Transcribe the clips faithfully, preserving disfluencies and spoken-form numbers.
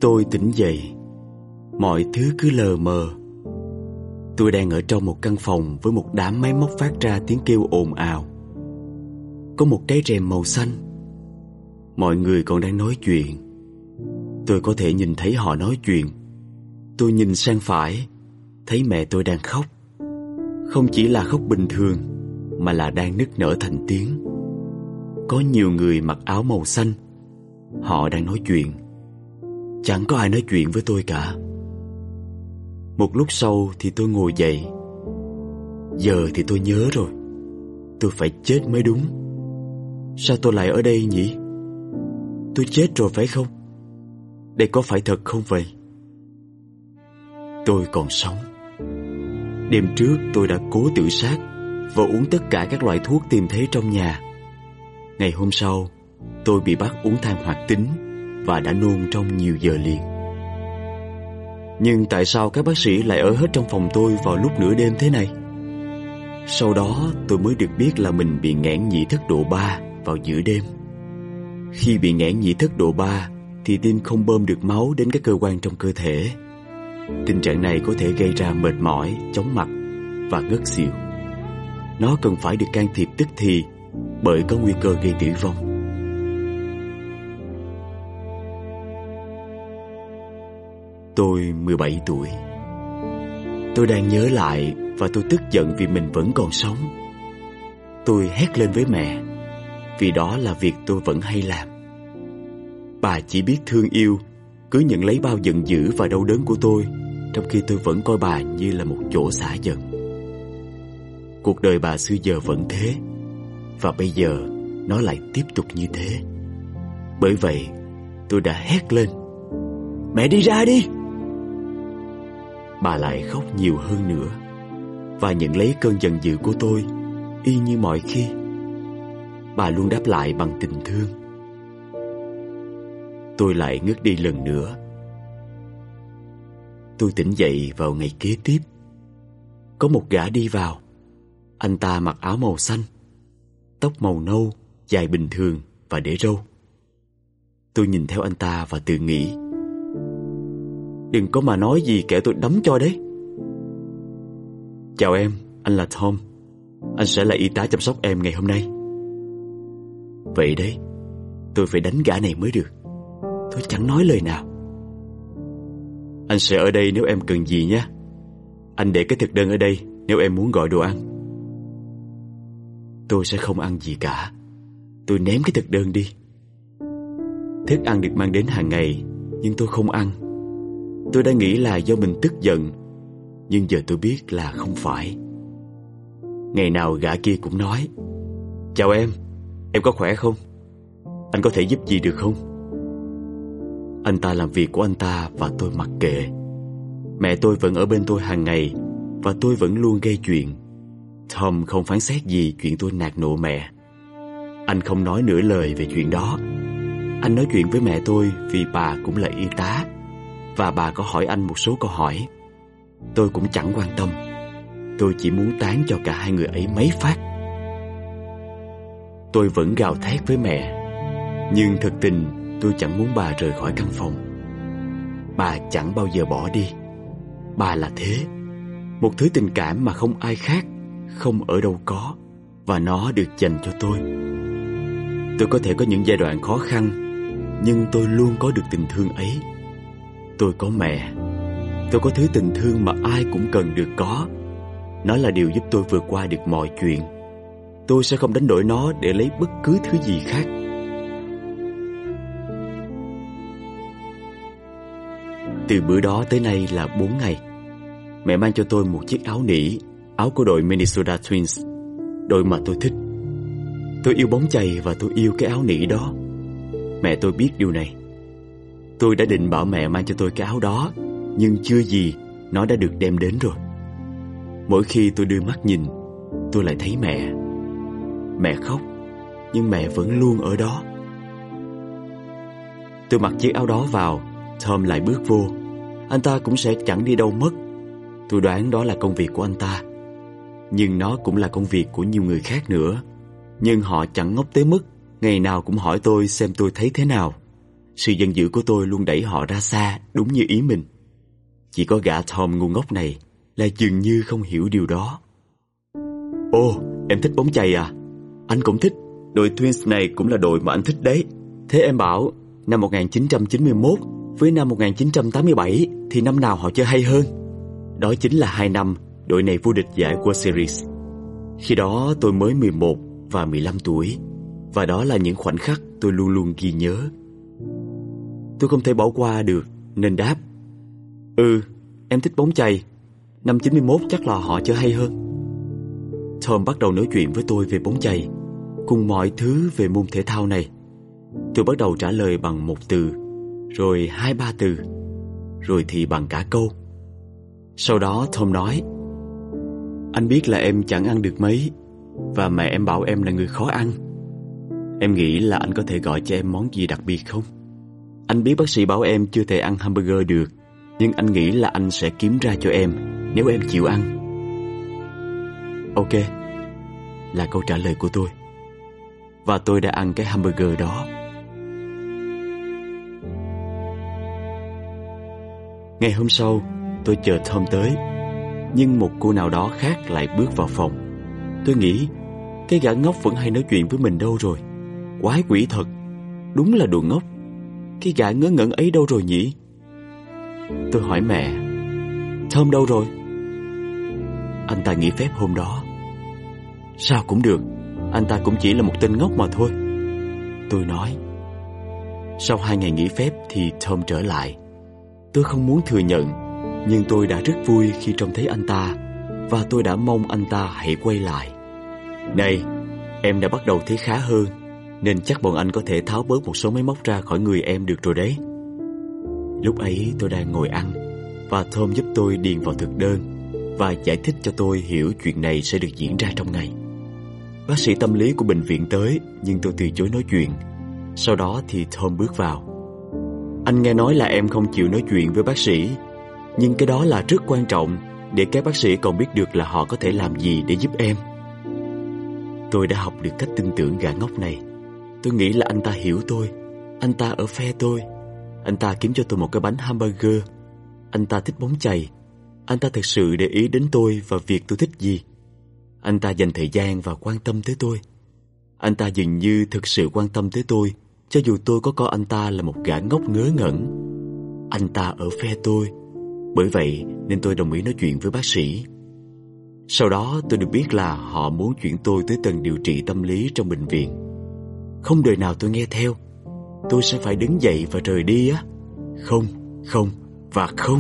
Tôi tỉnh dậy. Mọi thứ cứ lờ mờ. Tôi đang ở trong một căn phòng với một đám máy móc phát ra tiếng kêu ồn ào. Có một cái rèm màu xanh. Mọi người còn đang nói chuyện. Tôi có thể nhìn thấy họ nói chuyện. Tôi nhìn sang phải, thấy mẹ tôi đang khóc. Không chỉ là khóc bình thường, mà là đang nức nở thành tiếng. Có nhiều người mặc áo màu xanh. Họ đang nói chuyện. Chẳng có ai nói chuyện với tôi cả. Một lúc sau thì tôi ngồi dậy. Giờ thì tôi nhớ rồi. Tôi phải chết mới đúng. Sao tôi lại ở đây nhỉ? Tôi chết rồi phải không? Đây có phải thật không vậy? Tôi còn sống. Đêm trước tôi đã cố tự sát và uống tất cả các loại thuốc tìm thấy trong nhà. Ngày hôm sau, tôi bị bắt uống than hoạt tính và đã nôn trong nhiều giờ liền. Nhưng tại sao các bác sĩ lại ở hết trong phòng tôi vào lúc nửa đêm thế này? Sau đó tôi mới được biết là mình bị nghẽn nhĩ thất độ ba vào giữa đêm. Khi bị nghẽn nhĩ thất độ ba thì tim không bơm được máu đến các cơ quan trong cơ thể. Tình trạng này có thể gây ra mệt mỏi, chóng mặt và ngất xỉu. Nó cần phải được can thiệp tức thì bởi có nguy cơ gây tử vong. Tôi mười bảy tuổi. Tôi đang nhớ lại và tôi tức giận vì mình vẫn còn sống. Tôi hét lên với mẹ, vì đó là việc tôi vẫn hay làm. Bà chỉ biết thương yêu, cứ nhận lấy bao giận dữ và đau đớn của tôi, trong khi tôi vẫn coi bà như là một chỗ xả giận. Cuộc đời bà xưa giờ vẫn thế, và bây giờ nó lại tiếp tục như thế. Bởi vậy tôi đã hét lên, mẹ đi ra đi! Bà lại khóc nhiều hơn nữa và nhận lấy cơn giận dữ của tôi y như mọi khi. Bà luôn đáp lại bằng tình thương. Tôi lại ngất đi lần nữa. Tôi tỉnh dậy vào ngày kế tiếp. Có một gã đi vào. Anh ta mặc áo màu xanh, tóc màu nâu, dài bình thường và để râu. Tôi nhìn theo anh ta và tự nghĩ, đừng có mà nói gì kẻo tôi đấm cho đấy. Chào em, anh là Tom. Anh sẽ là y tá chăm sóc em ngày hôm nay. Vậy đấy, tôi phải đánh gã này mới được. Tôi chẳng nói lời nào. Anh sẽ ở đây nếu em cần gì nhé. Anh để cái thực đơn ở đây nếu em muốn gọi đồ ăn. Tôi sẽ không ăn gì cả. Tôi ném cái thực đơn đi. Thức ăn được mang đến hàng ngày, nhưng tôi không ăn. Tôi đã nghĩ là do mình tức giận, nhưng giờ tôi biết là không phải. Ngày nào gã kia cũng nói, chào em, em có khỏe không? Anh có thể giúp gì được không? Anh ta làm việc của anh ta và tôi mặc kệ. Mẹ tôi vẫn ở bên tôi hàng ngày và tôi vẫn luôn gây chuyện. Tom không phán xét gì chuyện tôi nạt nộ mẹ. Anh không nói nửa lời về chuyện đó. Anh nói chuyện với mẹ tôi vì bà cũng là y tá, và bà có hỏi anh một số câu hỏi. Tôi cũng chẳng quan tâm. Tôi chỉ muốn tán cho cả hai người ấy mấy phát. Tôi vẫn gào thét với mẹ, nhưng thực tình tôi chẳng muốn bà rời khỏi căn phòng. Bà chẳng bao giờ bỏ đi. Bà là thế, một thứ tình cảm mà không ai khác, không ở đâu có, và nó được dành cho tôi. Tôi có thể có những giai đoạn khó khăn, nhưng tôi luôn có được tình thương ấy. Tôi có mẹ. Tôi có thứ tình thương mà ai cũng cần được có. Nó là điều giúp tôi vượt qua được mọi chuyện. Tôi sẽ không đánh đổi nó để lấy bất cứ thứ gì khác. Từ bữa đó tới nay là bốn ngày. Mẹ mang cho tôi một chiếc áo nỉ, áo của đội Minnesota Twins, đội mà tôi thích. Tôi yêu bóng chày và tôi yêu cái áo nỉ đó. Mẹ tôi biết điều này. Tôi đã định bảo mẹ mang cho tôi cái áo đó, nhưng chưa gì nó đã được đem đến rồi. Mỗi khi tôi đưa mắt nhìn, tôi lại thấy mẹ. Mẹ khóc, nhưng mẹ vẫn luôn ở đó. Tôi mặc chiếc áo đó vào, Tom lại bước vô. Anh ta cũng sẽ chẳng đi đâu mất. Tôi đoán đó là công việc của anh ta, nhưng nó cũng là công việc của nhiều người khác nữa. Nhưng họ chẳng ngốc tới mức ngày nào cũng hỏi tôi xem tôi thấy thế nào. Sự giận dữ của tôi luôn đẩy họ ra xa, đúng như ý mình. Chỉ có gã Tom ngu ngốc này là dường như không hiểu điều đó. Ồ, em thích bóng chày à? Anh cũng thích. Đội Twins này cũng là đội mà anh thích đấy. Thế em bảo năm một nghìn chín trăm chín mươi mốt với năm một nghìn chín trăm tám mươi bảy thì năm nào họ chơi hay hơn? Đó chính là hai năm đội này vô địch giải World Series. Khi đó tôi mới mười một và mười lăm tuổi, và đó là những khoảnh khắc tôi luôn luôn ghi nhớ. Tôi không thể bỏ qua được nên đáp: Ừ, em thích bóng chày. Năm chín mươi mốt chắc là họ chơi hay hơn. Tom bắt đầu nói chuyện với tôi về bóng chày, cùng mọi thứ về môn thể thao này. Tôi bắt đầu trả lời bằng một từ, rồi hai ba từ, rồi thì bằng cả câu. Sau đó Tom nói: Anh biết là em chẳng ăn được mấy, và mẹ em bảo em là người khó ăn. Em nghĩ là anh có thể gọi cho em món gì đặc biệt không? Anh biết bác sĩ bảo em chưa thể ăn hamburger được, nhưng anh nghĩ là anh sẽ kiếm ra cho em nếu em chịu ăn. Ok, là câu trả lời của tôi. Và tôi đã ăn cái hamburger đó. Ngày hôm sau, tôi chờ Tom tới, nhưng một cô nào đó khác lại bước vào phòng. Tôi nghĩ, cái gã ngốc vẫn hay nói chuyện với mình đâu rồi? Quái quỷ thật, đúng là đồ ngốc. Cái gã ngớ ngẩn ấy đâu rồi nhỉ? Tôi hỏi mẹ: Tom đâu rồi? Anh ta nghỉ phép hôm đó. Sao cũng được, anh ta cũng chỉ là một tên ngốc mà thôi, tôi nói. Sau hai ngày nghỉ phép thì Tom trở lại. Tôi không muốn thừa nhận, nhưng tôi đã rất vui khi trông thấy anh ta, và tôi đã mong anh ta hãy quay lại. Này, em đã bắt đầu thấy khá hơn, nên chắc bọn anh có thể tháo bớt một số máy móc ra khỏi người em được rồi đấy. Lúc ấy tôi đang ngồi ăn, và Tom giúp tôi điền vào thực đơn và giải thích cho tôi hiểu chuyện này sẽ được diễn ra trong ngày. Bác sĩ tâm lý của bệnh viện tới, nhưng tôi từ chối nói chuyện. Sau đó thì Tom bước vào. Anh nghe nói là em không chịu nói chuyện với bác sĩ, nhưng cái đó là rất quan trọng để các bác sĩ còn biết được là họ có thể làm gì để giúp em. Tôi đã học được cách tin tưởng gã ngốc này. Tôi nghĩ là anh ta hiểu tôi. Anh ta ở phe tôi. Anh ta kiếm cho tôi một cái bánh hamburger. Anh ta thích bóng chày. Anh ta thực sự để ý đến tôi và việc tôi thích gì. Anh ta dành thời gian và quan tâm tới tôi. Anh ta dường như thực sự quan tâm tới tôi, cho dù tôi có coi anh ta là một gã ngốc ngớ ngẩn. Anh ta ở phe tôi. Bởi vậy nên tôi đồng ý nói chuyện với bác sĩ. Sau đó tôi được biết là họ muốn chuyển tôi tới tầng điều trị tâm lý trong bệnh viện. Không đời nào tôi nghe theo. Tôi sẽ phải đứng dậy và rời đi á. Không, không và không.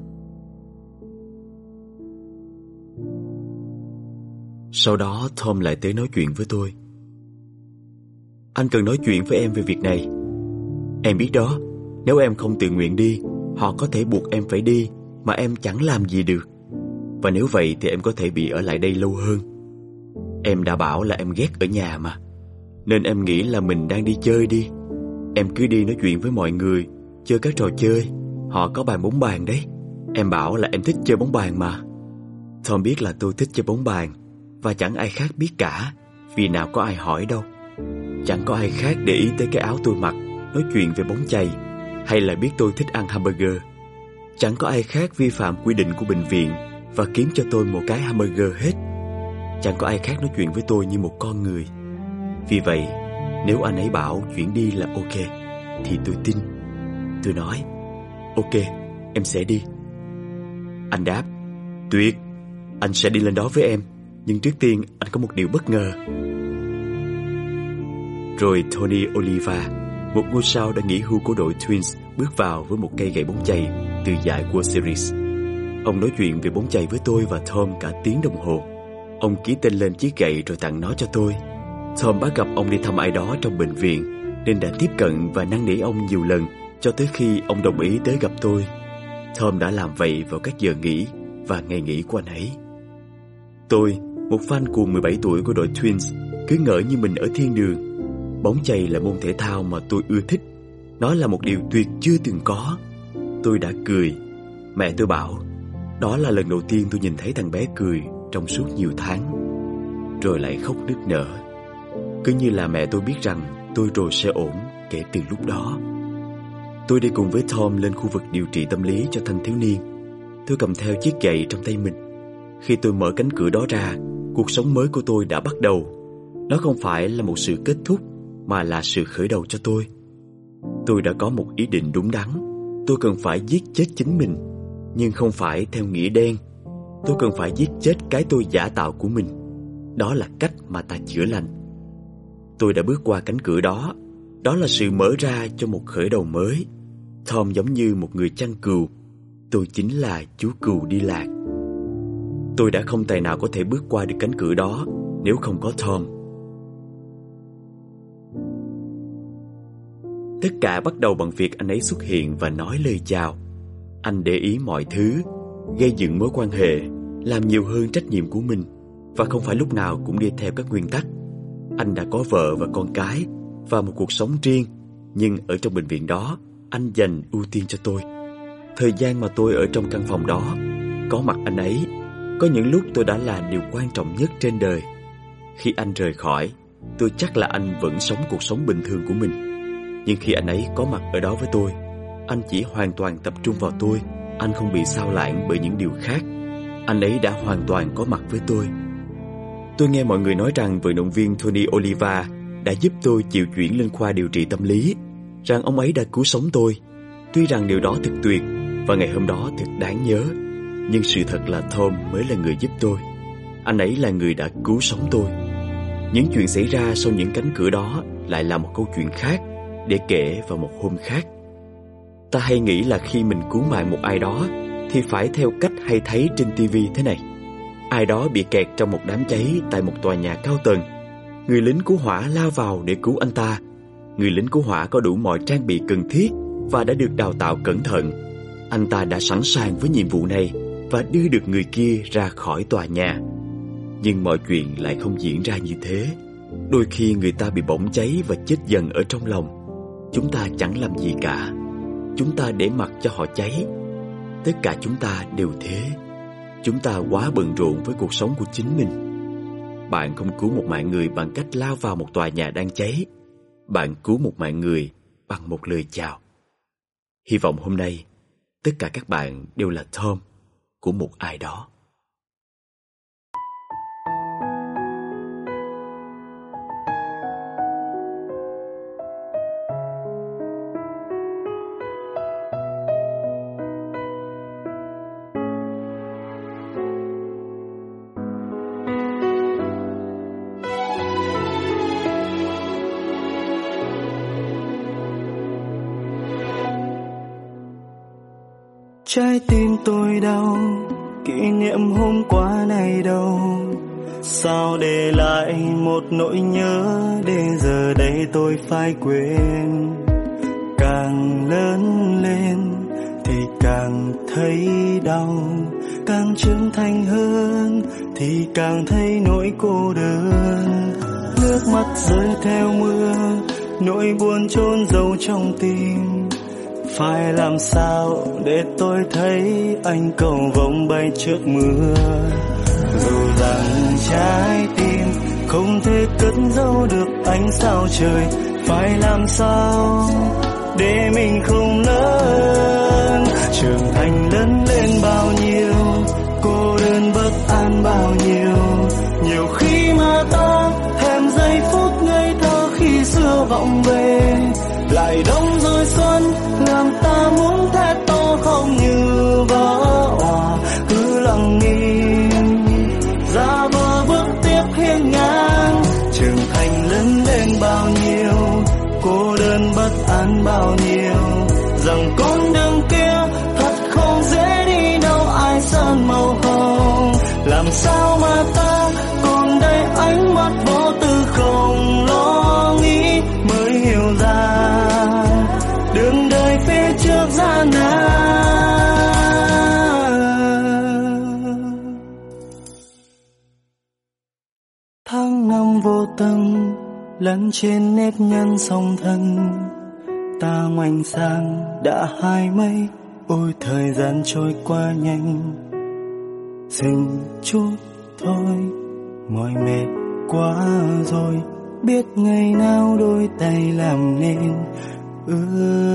Sau đó Tom lại tới nói chuyện với tôi. Anh cần nói chuyện với em về việc này. Em biết đó, nếu em không tự nguyện đi, họ có thể buộc em phải đi, mà em chẳng làm gì được. Và nếu vậy thì em có thể bị ở lại đây lâu hơn. Em đã bảo là em ghét ở nhà mà, nên em nghĩ là mình đang đi chơi đi. Em cứ đi nói chuyện với mọi người, chơi các trò chơi. Họ có bàn bóng bàn đấy. Em bảo là em thích chơi bóng bàn mà. Tom biết là tôi thích chơi bóng bàn, và chẳng ai khác biết cả, vì nào có ai hỏi đâu. Chẳng có ai khác để ý tới cái áo tôi mặc, nói chuyện về bóng chày, hay là biết tôi thích ăn hamburger. Chẳng có ai khác vi phạm quy định của bệnh viện và kiếm cho tôi một cái hamburger hết. Chẳng có ai khác nói chuyện với tôi như một con người. Vì vậy, nếu anh ấy bảo chuyển đi là ok, thì tôi tin. Tôi nói: Ok, em sẽ đi. Anh đáp: Tuyệt, anh sẽ đi lên đó với em. Nhưng trước tiên anh có một điều bất ngờ. Rồi Tony Oliva, một ngôi sao đã nghỉ hưu của đội Twins, bước vào với một cây gậy bóng chày từ giải World Series. Ông nói chuyện về bóng chày với tôi và Tom cả tiếng đồng hồ. Ông ký tên lên chiếc gậy rồi tặng nó cho tôi. Tom bắt gặp ông đi thăm ai đó trong bệnh viện, nên đã tiếp cận và năn nỉ ông nhiều lần cho tới khi ông đồng ý tới gặp tôi. Tom đã làm vậy vào các giờ nghỉ và ngày nghỉ của anh ấy. Tôi, một fan cuồng mười bảy tuổi của đội Twins, cứ ngỡ như mình ở thiên đường. Bóng chày là môn thể thao mà tôi ưa thích. Nó là một điều tuyệt chưa từng có. Tôi đã cười. Mẹ tôi bảo đó là lần đầu tiên tôi nhìn thấy thằng bé cười trong suốt nhiều tháng. Rồi lại khóc nức nở. Cứ như là mẹ tôi biết rằng tôi rồi sẽ ổn kể từ lúc đó. Tôi đi cùng với Tom lên khu vực điều trị tâm lý cho thanh thiếu niên. Tôi cầm theo chiếc gậy trong tay mình. Khi tôi mở cánh cửa đó ra, cuộc sống mới của tôi đã bắt đầu. Nó không phải là một sự kết thúc, mà là sự khởi đầu cho tôi. Tôi đã có một ý định đúng đắn. Tôi cần phải giết chết chính mình, nhưng không phải theo nghĩa đen. Tôi cần phải giết chết cái tôi giả tạo của mình. Đó là cách mà ta chữa lành. Tôi đã bước qua cánh cửa đó. Đó là sự mở ra cho một khởi đầu mới. Tom giống như một người chăn cừu. Tôi chính là chú cừu đi lạc. Tôi đã không tài nào có thể bước qua được cánh cửa đó nếu không có Tom. Tất cả bắt đầu bằng việc anh ấy xuất hiện và nói lời chào. Anh để ý mọi thứ, gây dựng mối quan hệ, làm nhiều hơn trách nhiệm của mình, và không phải lúc nào cũng đi theo các nguyên tắc. Anh đã có vợ và con cái và một cuộc sống riêng, nhưng ở trong bệnh viện đó, anh dành ưu tiên cho tôi. Thời gian mà tôi ở trong căn phòng đó, có mặt anh ấy, có những lúc tôi đã là điều quan trọng nhất trên đời. Khi anh rời khỏi, tôi chắc là anh vẫn sống cuộc sống bình thường của mình. Nhưng khi anh ấy có mặt ở đó với tôi, anh chỉ hoàn toàn tập trung vào tôi. Anh không bị xao lãng bởi những điều khác. Anh ấy đã hoàn toàn có mặt với tôi. Tôi nghe mọi người nói rằng vận động viên Tony Oliva đã giúp tôi chịu chuyển lên khoa điều trị tâm lý, rằng ông ấy đã cứu sống tôi. Tuy rằng điều đó thật tuyệt và ngày hôm đó thật đáng nhớ, nhưng sự thật là Tom mới là người giúp tôi. Anh ấy là người đã cứu sống tôi. Những chuyện xảy ra sau những cánh cửa đó lại là một câu chuyện khác, để kể vào một hôm khác. Ta hay nghĩ là khi mình cứu mạng một ai đó thì phải theo cách hay thấy trên ti vi thế này. Ai đó bị kẹt trong một đám cháy tại một tòa nhà cao tầng. Người lính cứu hỏa lao vào để cứu anh ta. Người lính cứu hỏa có đủ mọi trang bị cần thiết và đã được đào tạo cẩn thận. Anh ta đã sẵn sàng với nhiệm vụ này và đưa được người kia ra khỏi tòa nhà. Nhưng mọi chuyện lại không diễn ra như thế. Đôi khi người ta bị bỏng cháy và chết dần ở trong lòng. Chúng ta chẳng làm gì cả. Chúng ta để mặc cho họ cháy. Tất cả chúng ta đều thế. Chúng ta quá bận rộn với cuộc sống của chính mình. Bạn không cứu một mạng người bằng cách lao vào một tòa nhà đang cháy. Bạn cứu một mạng người bằng một lời chào. Hy vọng hôm nay tất cả các bạn đều là Tom của một ai đó. Trái tim tôi đau, kỷ niệm hôm qua này đâu. Sao để lại một nỗi nhớ để giờ đây tôi phải quên. Càng lớn lên thì càng thấy đau, càng trưởng thành hơn thì càng thấy nỗi cô đơn. Nước mắt rơi theo mưa, nỗi buồn chôn giấu trong tim. Phải làm sao để tôi thấy anh cầu vồng bay trước mưa. Dù rằng trái tim không thể cất giấu được ánh sao trời. Phải làm sao để mình không lớn. Trưởng thành lớn lên bao nhiêu, cô đơn bất an bao nhiêu. Nhiều khi mà ta thèm giây phút ngây thơ khi xưa vọng về. Lại đông rồi xuân làm ta muốn thét to không như vỡ òa. Cứ lặng im ra vờ bước tiếp hiên ngang. Trưởng thành lớn lên bao nhiêu, cô đơn bất an bao nhiêu. Rằng con đường kia thật không dễ đi đâu, ai sơn màu hồng. Làm sao mà ta còn đây ánh mắt vô tư không lo nghĩ. Mới hiểu ra đường đời phía trước gian nan. Tháng năm vô tâm lẫn trên nếp nhăn song thân. Ta ngoảnh sang đã hai mấy, ôi thời gian trôi qua nhanh. Dừng chút thôi, mỏi mệt quá rồi. Biết ngày nào đôi tay làm nên ước